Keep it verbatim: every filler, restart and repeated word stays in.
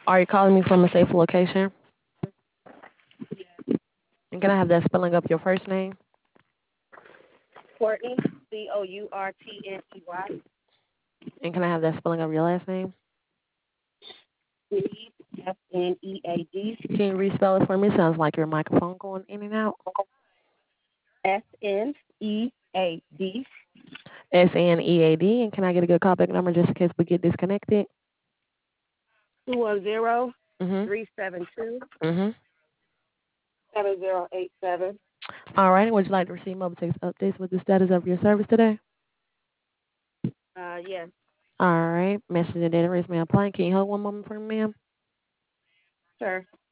Are you calling me from a safe location? And can I have that spelling of your first name? Courtney, C O U R T N E Y. And can I have that spelling of your last name? Sneed, S N E A D. Can you respell it for me? Sounds like your microphone going in and out. S N E A D. S N E A D. And can I get a good callback number just in case we get disconnected? two one zero, Mm-hmm. three seven two, Mm-hmm. seven zero eight seven. All right. Would you like to receive mobile text updates with the status of your service today? Uh, yes, All right. Message and data raise me applying. Can you hold one moment for me, ma'am? sir.